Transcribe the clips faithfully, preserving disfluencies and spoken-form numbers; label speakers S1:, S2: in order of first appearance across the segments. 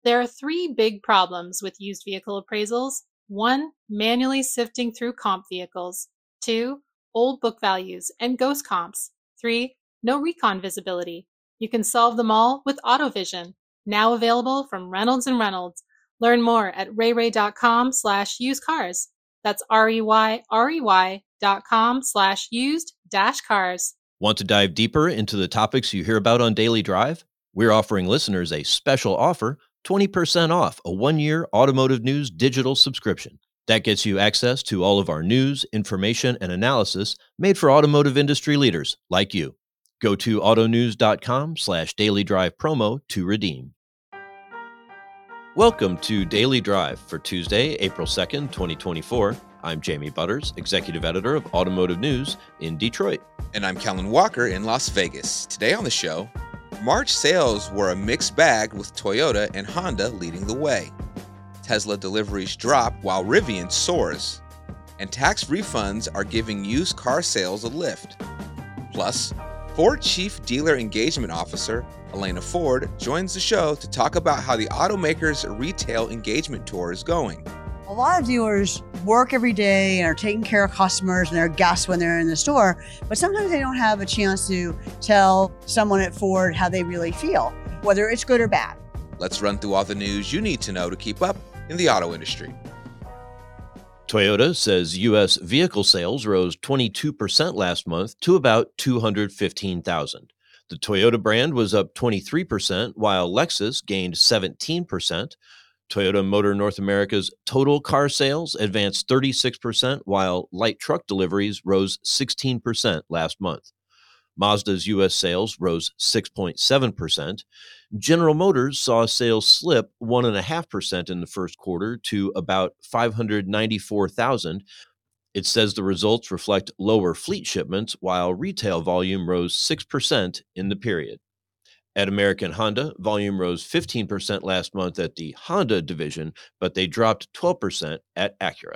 S1: There are three big problems with used vehicle appraisals. One, manually sifting through comp vehicles. Two, old book values and ghost comps. Three, no recon visibility. You can solve them all with AutoVision, now available from Reynolds and Reynolds. Learn more at rayray.com slash used cars. That's R-E-Y-R-E-Y dot com slash used dash cars.
S2: Want to dive deeper into the topics you hear about on Daily Drive? We're offering listeners a special offer, twenty percent off a one-year Automotive News digital subscription. That gets you access to all of our news, information, and analysis made for automotive industry leaders like you. Go to autonews.com slash daily drive promo to redeem. Welcome to Daily Drive for Tuesday, April second, twenty twenty-four. I'm Jamie Butters, Executive Editor of Automotive News in Detroit.
S3: And I'm Kellen Walker in Las Vegas. Today on the show, March sales were a mixed bag with Toyota and Honda leading the way. Tesla deliveries drop while Rivian soars. And tax refunds are giving used car sales a lift. Plus, Ford Chief Dealer Engagement Officer Elena Ford joins the show to talk about how the automaker's retail engagement tour is going.
S4: A lot of dealers work every day and are taking care of customers and they're guests when they're in the store, but sometimes they don't have a chance to tell someone at Ford how they really feel, whether it's good or bad.
S3: Let's run through all the news you need to know to keep up in the auto industry.
S2: Toyota says U S vehicle sales rose twenty-two percent last month to about two hundred fifteen thousand. The Toyota brand was up twenty-three percent, while Lexus gained seventeen percent. Toyota Motor North America's total car sales advanced thirty-six percent, while light truck deliveries rose sixteen percent last month. Mazda's U S sales rose six point seven percent. General Motors saw sales slip one point five percent in the first quarter to about five hundred ninety-four thousand. It says the results reflect lower fleet shipments, while retail volume rose six percent in the period. At American Honda, volume rose fifteen percent last month at the Honda division, but they dropped twelve percent at Acura.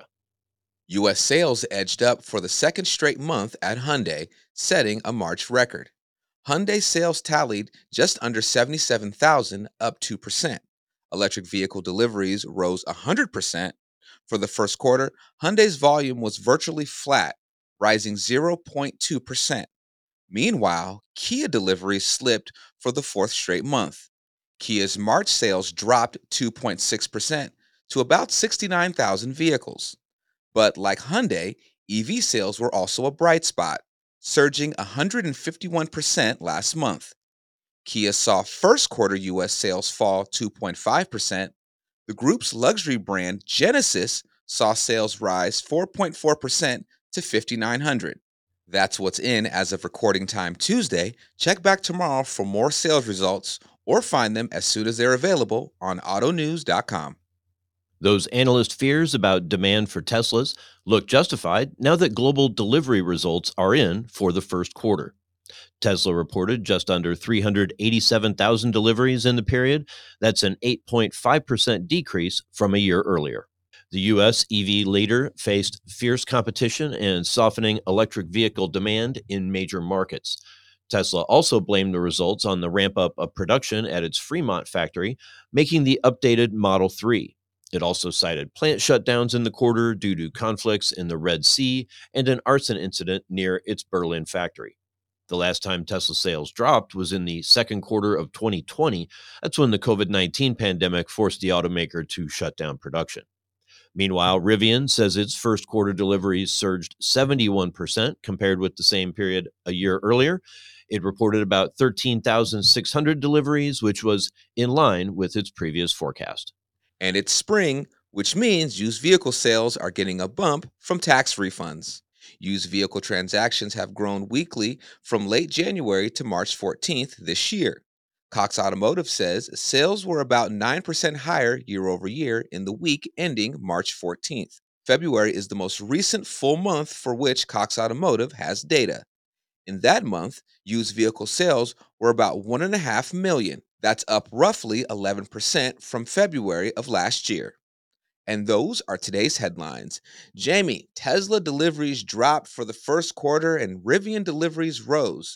S3: U S sales edged up for the second straight month at Hyundai, setting a March record. Hyundai sales tallied just under seventy-seven thousand, up two percent. Electric vehicle deliveries rose one hundred percent. For the first quarter, Hyundai's volume was virtually flat, rising zero point two percent. Meanwhile, Kia deliveries slipped for the fourth straight month. Kia's March sales dropped two point six percent to about sixty-nine thousand vehicles. But like Hyundai, E V sales were also a bright spot, surging one hundred fifty-one percent last month. Kia saw first quarter U S sales fall two point five percent. The group's luxury brand Genesis saw sales rise four point four percent to fifty-nine hundred. That's what's in as of recording time Tuesday. Check back tomorrow for more sales results or find them as soon as they're available on auto news dot com.
S2: Those analyst fears about demand for Teslas look justified now that global delivery results are in for the first quarter. Tesla reported just under three hundred eighty-seven thousand deliveries in the period. That's an eight point five percent decrease from a year earlier. The U S E V leader faced fierce competition and softening electric vehicle demand in major markets. Tesla also blamed the results on the ramp-up of production at its Fremont factory, making the updated Model three. It also cited plant shutdowns in the quarter due to conflicts in the Red Sea and an arson incident near its Berlin factory. The last time Tesla sales dropped was in the second quarter of twenty twenty. That's when the covid nineteen pandemic forced the automaker to shut down production. Meanwhile, Rivian says its first quarter deliveries surged seventy-one percent compared with the same period a year earlier. It reported about thirteen thousand six hundred deliveries, which was in line with its previous forecast.
S3: And it's spring, which means used vehicle sales are getting a bump from tax refunds. Used vehicle transactions have grown weekly from late January to March fourteenth this year. Cox Automotive says sales were about nine percent higher year over year in the week ending March fourteenth. February is the most recent full month for which Cox Automotive has data. In that month, used vehicle sales were about one point five million. That's up roughly eleven percent from February of last year. And those are today's headlines. Jamie, Tesla deliveries dropped for the first quarter and Rivian deliveries rose.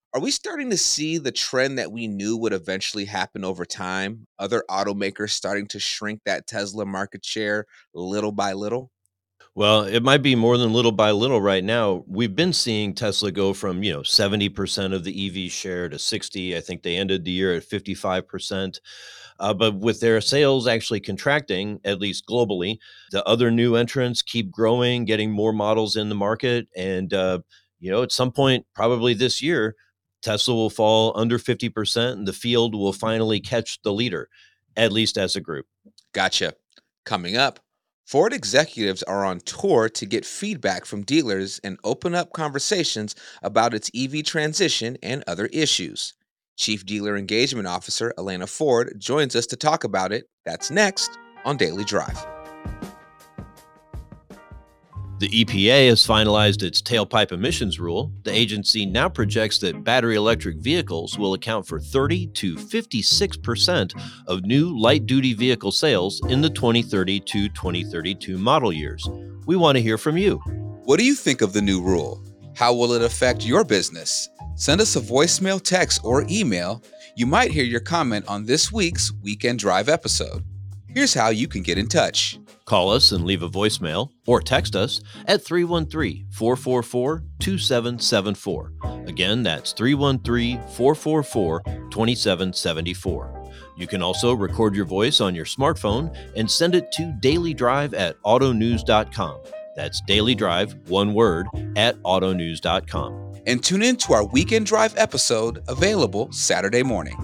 S3: Are we starting to see the trend that we knew would eventually happen over time? Other automakers starting to shrink that Tesla market share little by little?
S2: Well, it might be more than little by little right now. We've been seeing Tesla go from, you know, seventy percent of the E V share to sixty. I think they ended the year at fifty-five percent. Uh, but with their sales actually contracting, at least globally, the other new entrants keep growing, getting more models in the market. And, uh, you know, at some point, probably this year, Tesla will fall under fifty percent and the field will finally catch the leader, at least as a group.
S3: Gotcha. Coming up, Ford executives are on tour to get feedback from dealers and open up conversations about its E V transition and other issues. Chief Dealer Engagement Officer Elena Ford joins us to talk about it. That's next on Daily Drive.
S2: The E P A has finalized its tailpipe emissions rule. The agency now projects that battery electric vehicles will account for thirty to fifty-six percent of new light-duty vehicle sales in the twenty thirty to twenty thirty-two model years. We want to hear from you.
S3: What do you think of the new rule? How will it affect your business? Send us a voicemail, text, or email. You might hear your comment on this week's Weekend Drive episode. Here's how you can get in touch.
S2: Call us and leave a voicemail or text us at three one three, four four four, two seven seven four. Again, that's three one three, four four four, two seven seven four. You can also record your voice on your smartphone and send it to dailydrive at autonews dot com. That's Daily Drive, one word, at autonews dot com.
S3: And tune in to our Weekend Drive episode, available Saturday morning.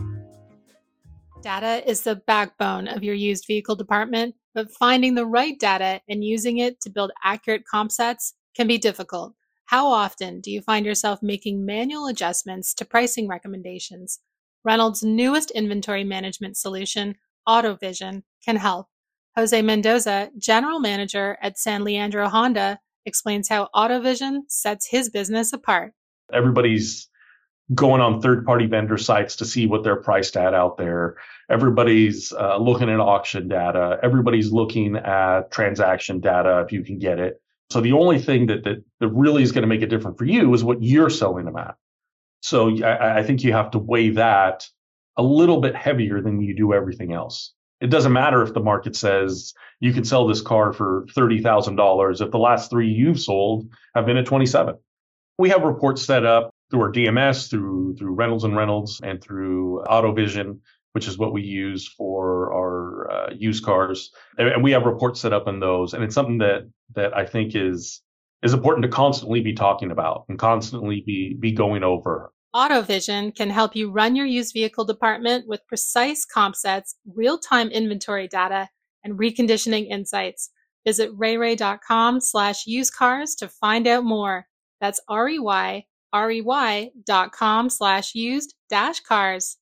S1: Data is the backbone of your used vehicle department, but finding the right data and using it to build accurate comp sets can be difficult. How often do you find yourself making manual adjustments to pricing recommendations? Reynolds' newest inventory management solution, AutoVision, can help. Jose Mendoza, General Manager at San Leandro Honda, explains how AutoVision sets his business apart.
S5: Everybody's going on third-party vendor sites to see what they're priced at out there. Everybody's uh, looking at auction data. Everybody's looking at transaction data if you can get it. So the only thing that that, that really is going to make it different for you is what you're selling them at. So I, I think you have to weigh that a little bit heavier than you do everything else. It doesn't matter if the market says you can sell this car for thirty thousand dollars if the last three you've sold have been at twenty-seven. We have reports set up through our D M S, through through Reynolds and Reynolds, and through AutoVision, which is what we use for our uh, used cars. And, and we have reports set up in those. And it's something that that I think is is important to constantly be talking about and constantly be be going over.
S1: AutoVision can help you run your used vehicle department with precise comp sets, real-time inventory data, and reconditioning insights. Visit rayray.com slash used cars to find out more. That's R-E-Y, R-E-Y dot com slash used dash cars.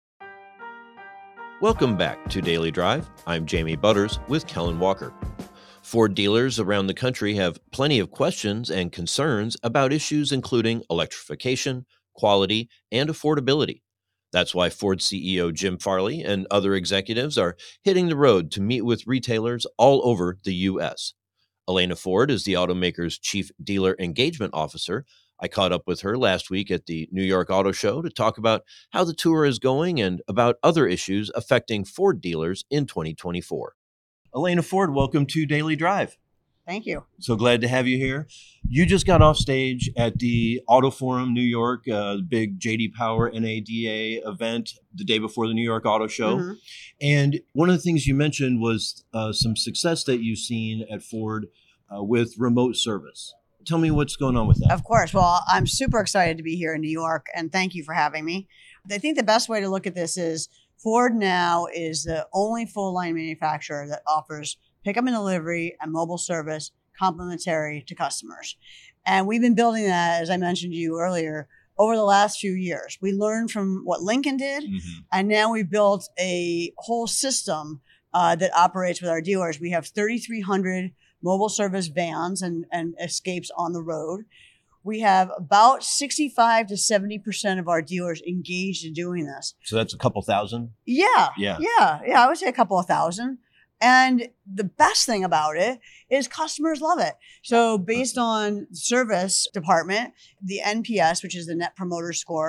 S2: Welcome back to Daily Drive. I'm Jamie Butters with Kellen Walker. Ford dealers around the country have plenty of questions and concerns about issues including electrification, quality, and affordability. That's why Ford C E O Jim Farley and other executives are hitting the road to meet with retailers all over the U S. Elena Ford is the automaker's Chief Dealer Engagement Officer. I caught up with her last week at the New York Auto Show to talk about how the tour is going and about other issues affecting Ford dealers in twenty twenty-four. Elena Ford, welcome to Daily Drive.
S4: Thank you.
S2: So glad to have you here. You just got off stage at the Auto Forum New York, uh, the big J D Power N A D A event the day before the New York Auto Show. Mm-hmm. And one of the things you mentioned was uh, some success that you've seen at Ford uh, with remote service. Tell me what's going on with that.
S4: Of course. Well, I'm super excited to be here in New York, and thank you for having me. I think the best way to look at this is Ford now is the only full-line manufacturer that offers pickup and delivery and mobile service complementary to customers. And we've been building that, as I mentioned to you earlier, over the last few years. We learned from what Lincoln did, mm-hmm. and now we've built a whole system uh, that operates with our dealers. We have thirty-three hundred mobile service vans and, and escapes on the road. We have about sixty-five to seventy percent of our dealers engaged in doing this.
S2: So that's a couple thousand?
S4: Yeah.
S2: Yeah.
S4: Yeah. Yeah. I would say a couple of thousand. And the best thing about it is customers love it. So based on service department, the N P S, which is the Net Promoter Score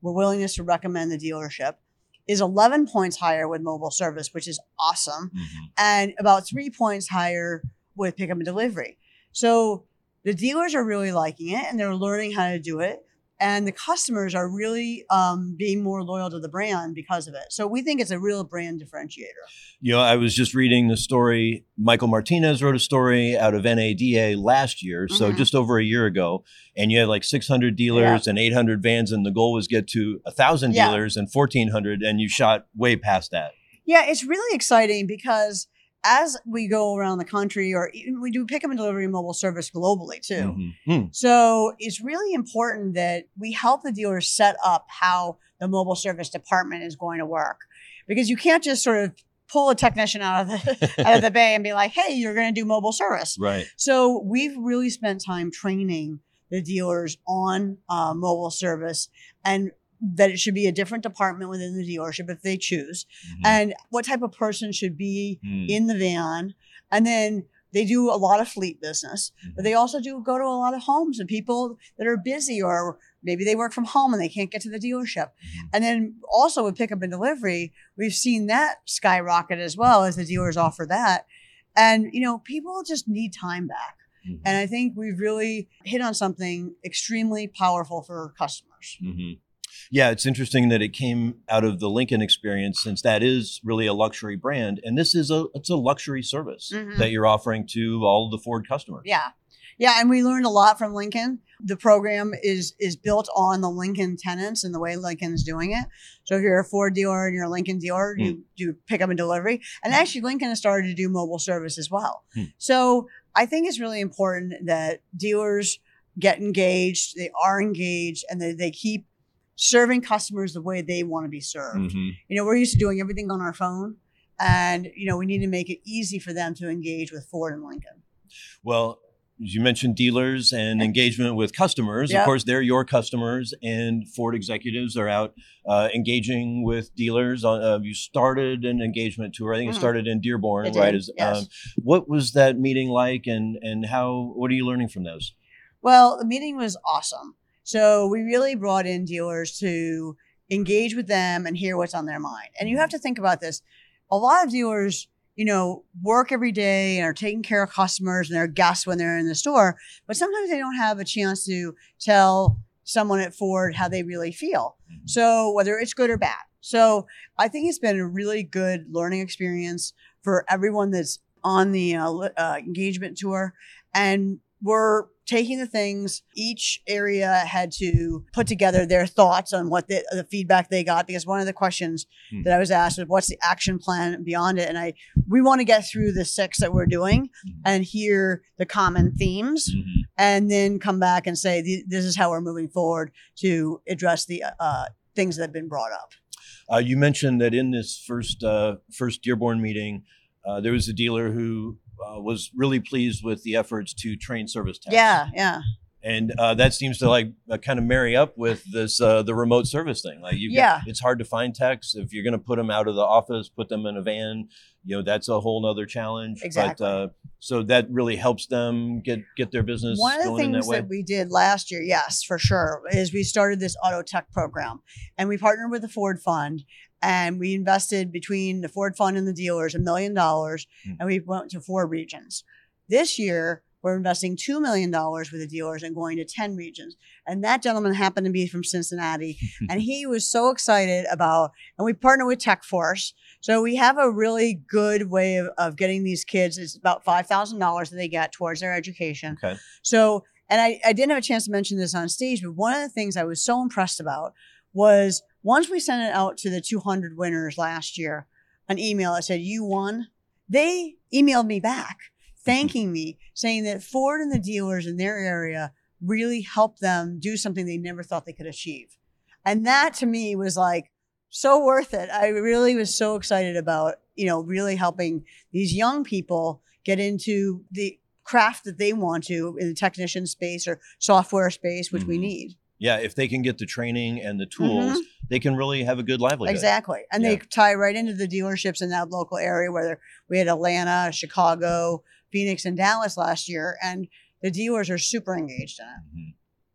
S4: willingness to recommend the dealership is eleven points higher with mobile service, which is awesome,
S2: Mm-hmm.
S4: and about three points higher with pickup and delivery. So the dealers are really liking it, and they're learning how to do it. And the customers are really um, being more loyal to the brand because of it. So we think it's a real brand differentiator.
S2: You know, I was just reading the story. Michael Martinez wrote a story out of N A D A last year, so
S4: Mhm.
S2: just over a year ago. And you had like six hundred dealers and eight hundred vans, and the goal was get to one thousand
S4: Yeah.
S2: dealers and fourteen hundred, and you shot way past that.
S4: Yeah, it's really exciting because as we go around the country, or even we do pickup and delivery mobile service globally too.
S2: Mhm. Hmm.
S4: So it's really important that we help the dealers set up how the mobile service department is going to work, because you can't just sort of pull a technician out of the out of the bay and be like, "Hey, you're going to do mobile service."
S2: Right.
S4: So we've really spent time training the dealers on uh, mobile service, and that it should be a different department within the dealership if they choose,
S2: Mhm.
S4: and what type of person should be
S2: Hmm.
S4: in the van. And then they do a lot of fleet business, but they also do go to a lot of homes and people that are busy, or maybe they work from home and they can't get to the dealership.
S2: Mhm.
S4: And then also with pickup and delivery, we've seen that skyrocket as well as the dealers offer that. And, you know, people just need time back.
S2: Mhm.
S4: And I think we've really hit on something extremely powerful for customers.
S2: Mhm. Yeah, it's interesting that it came out of the Lincoln experience, since that is really a luxury brand, and this is a it's a luxury service
S4: Mhm.
S2: that you're offering to all of the Ford customers.
S4: Yeah. Yeah. And we learned a lot from Lincoln. The program is is built on the Lincoln tenants and the way Lincoln's doing it. So if you're a Ford dealer and you're a Lincoln dealer, you do pick up and delivery. And actually Lincoln has started to do mobile service as well.
S2: Hmm.
S4: So I think it's really important that dealers get engaged, they are engaged, and they, they keep serving customers the way they want to be served.
S2: Mhm.
S4: You know, we're used to doing everything on our phone, and, you know, we need to make it easy for them to engage with Ford and Lincoln.
S2: Well, as you mentioned, dealers and engagement with customers. Of
S4: Yep.
S2: course, they're your customers, and Ford executives are out uh, engaging with dealers. On, uh, you started an engagement tour. I think it
S4: Mhm.
S2: started in Dearborn,
S4: It did,
S2: right? As,
S4: yes.
S2: um, what was that meeting like, and and how? What are you learning from those?
S4: Well, the meeting was awesome. So we really brought in dealers to engage with them and hear what's on their mind. And you have to think about this. A lot of dealers, you know, work every day and are taking care of customers and their guests when they're in the store, but sometimes they don't have a chance to tell someone at Ford how they really feel.
S2: Mhm.
S4: So whether it's good or bad. So I think it's been a really good learning experience for everyone that's on the uh, li- uh, engagement tour. And we're taking the things each area had to put together their thoughts on what the, the feedback they got, because one of the questions
S2: Hmm.
S4: that I was asked was, what's the action plan beyond it? And I we want to get through the six that we're doing
S2: Mhm.
S4: and hear the common themes,
S2: Mhm.
S4: and then come back and say, "Th- this is how we're moving forward to address the uh, things that have been brought up."
S2: Uh, you mentioned that in this first uh, first Dearborn meeting, uh, there was a dealer who uh, was really pleased with the efforts to train service techs.
S4: Yeah, yeah.
S2: And uh, that seems to like uh, kind of marry up with this uh, the remote service thing. Like, you
S4: Yeah.
S2: it's hard to find techs if you're going to put them out of the office, put them in a van. You know, that's a whole nother challenge.
S4: Exactly.
S2: But uh, so that really helps them get get their business
S4: One of the
S2: going in that
S4: things
S2: way.
S4: that we did last year, yes, for sure, is we started this auto tech program, and we partnered with the Ford Fund, and we invested between the Ford Fund and the dealers a million dollars,
S2: Hmm.
S4: and we went to four regions. This year, we're investing two million dollars with the dealers and going to ten regions. And that gentleman happened to be from Cincinnati, and he was so excited about, and we partner with Tech Force. So we have a really good way of, of getting these kids. It's about five thousand dollars that they get towards their education.
S2: Okay.
S4: So, and I, I didn't have a chance to mention this on stage, but one of the things I was so impressed about was once we sent it out to the two hundred winners last year, an email that said, "You won," they emailed me back thanking me, saying that Ford and the dealers in their area really helped them do something they never thought they could achieve. And that to me was like so worth it. I really was so excited about, you know, really helping these young people get into the craft that they want to in the technician space or software space, which we
S2: Mhm.
S4: need.
S2: Yeah, if they can get the training and the tools, they can really have a good livelihood.
S4: Exactly. And
S2: Yeah.
S4: they tie right into the dealerships in that local area, whether we had Atlanta, Chicago, Phoenix, and Dallas last year. And the dealers are super engaged in it.
S2: Mhm.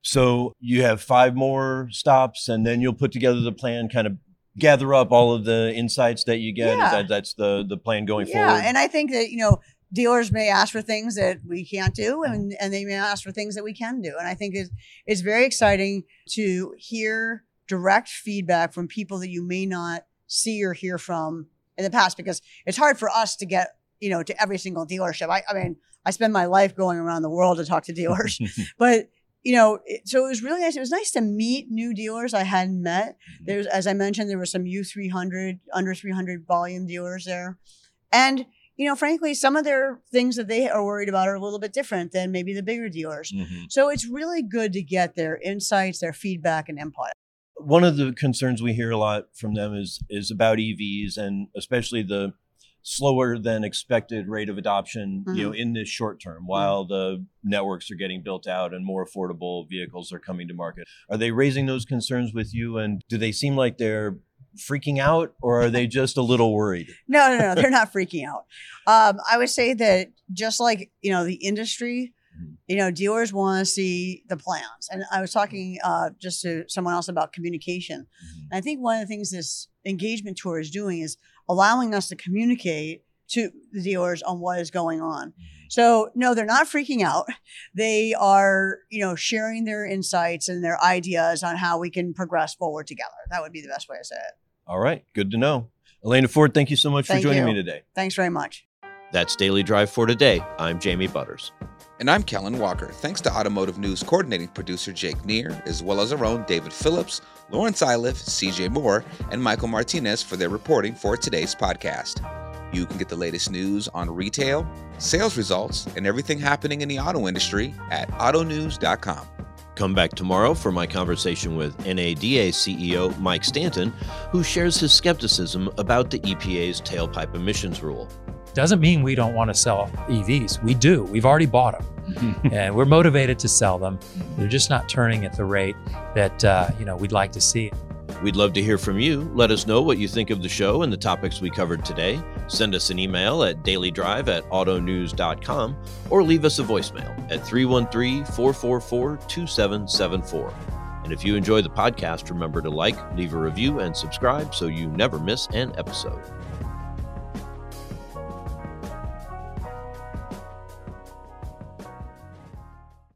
S2: So you have five more stops, and then you'll put together the plan, kind of gather up all of the insights that you get.
S4: Yeah.
S2: Is that, that's the, the plan going
S4: yeah,
S2: forward?
S4: and I think that, you know, dealers may ask for things that we can't do, and, and they may ask for things that we can do. And I think it's, it's very exciting to hear direct feedback from people that you may not see or hear from in the past, because it's hard for us to get, you know, to every single dealership. I, I mean, I spend my life going around the world to talk to dealers, but you know, it, so it was really nice. It was nice to meet new dealers I hadn't met. There's, as I mentioned, there were some U three hundred, under three hundred volume dealers there. And you know, frankly, some of their things that they are worried about are a little bit different than maybe the bigger dealers. Mm-hmm. So it's really good to get their insights, their feedback and input.
S2: One of the concerns we hear a lot from them is is about E Vs, and especially the slower than expected rate of adoption, mm-hmm. you know, in this short term, while mm-hmm. the networks are getting built out and more affordable vehicles are coming to market. Are they raising those concerns with you, and do they seem like they're freaking out, or are they just a little worried?
S4: No, no, no, they're not freaking out. Um, I would say that just like, you know, the industry, you know, dealers want to see the plans. And I was talking uh, just to someone else about communication. Mm-hmm. And I think one of the things this engagement tour is doing is allowing us to communicate to the dealers on what is going on. Mm-hmm. So no, they're not freaking out. They are, you know, sharing their insights and their ideas on how we can progress forward together. That would be the best way to say it.
S2: All right. Good to know. Elena Ford, thank you so much
S4: thank
S2: for joining
S4: you.
S2: me today.
S4: Thanks very much.
S2: That's Daily Drive for today. I'm Jamie Butters.
S3: And I'm Kellen Walker. Thanks to Automotive News coordinating producer Jake Neer, as well as our own David Phillips, Lawrence Iliff, C J Moore, and Michael Martinez for their reporting for today's podcast. You can get the latest news on retail, sales results, and everything happening in the auto industry at auto news dot com.
S2: Come back tomorrow for my conversation with N A D A C E O Mike Stanton, who shares his skepticism about the E P A's tailpipe emissions rule.
S6: Doesn't mean we don't want to sell E Vs. We do. We've already bought them, and we're motivated to sell them. They're just not turning at the rate that uh, you know we'd like to see.
S2: We'd love to hear from you. Let us know what you think of the show and the topics we covered today. Send us an email at dailydrive at auto news dot com or leave us a voicemail at three one three, four four four, two seven seven four. And if you enjoy the podcast, remember to like, leave a review, and subscribe so you never miss an episode.